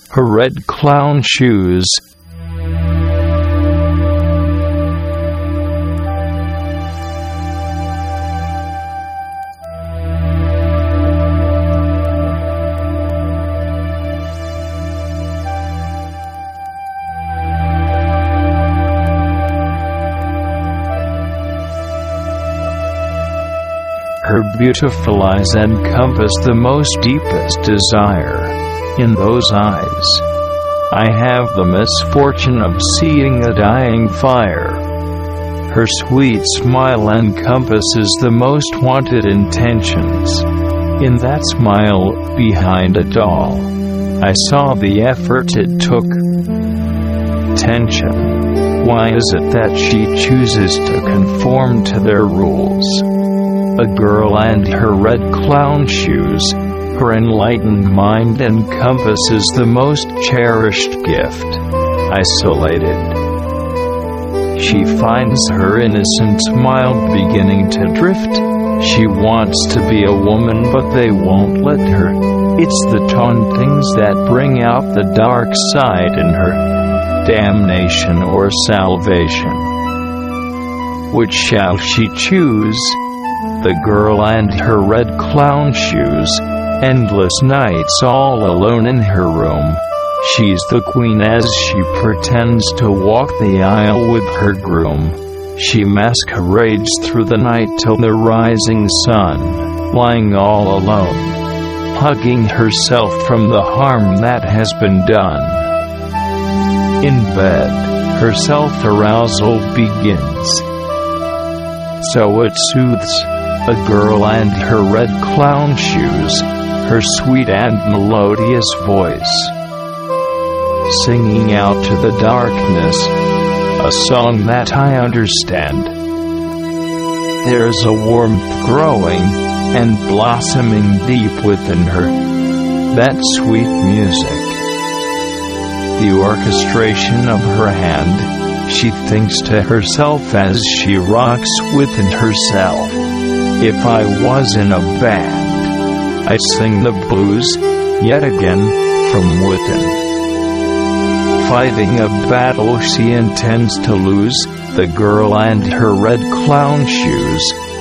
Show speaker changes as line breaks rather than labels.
her red clown shoes. Her beautiful eyes encompass the most deepest desire. In those eyes, I have the misfortune of seeing a dying fire. Her sweet smile encompasses the most wanted intentions. In that smile, behind it all, I saw the effort it took. Tension. Why is it that she chooses to conform to their rules? A girl and her red clown shoes. Her enlightened mind encompasses the most cherished gift. Isolated. She finds her innocent smile beginning to drift. She wants to be a woman, but they won't let her. It's the tauntings that bring out the dark side in her. Damnation or salvation. Which shall she choose? The girl and her red clown shoes. Endless nights all alone in her room. She's the queen as she pretends to walk the aisle with her groom. She masquerades through the night till the rising sun, lying all alone, hugging herself from the harm that has been done. In bed, her self-arousal begins. So it soothes a girl and her red clown shoes, her sweet and melodious voice, singing out to the darkness, a song that I understand. There's a warmth growing and blossoming deep within her, that sweet music. The orchestration of her hand, she thinks to herself as she rocks within herself. If I was in a band, I'd sing the blues, yet again, from within. Fighting a battle she intends to lose, the girl and her red clown shoes,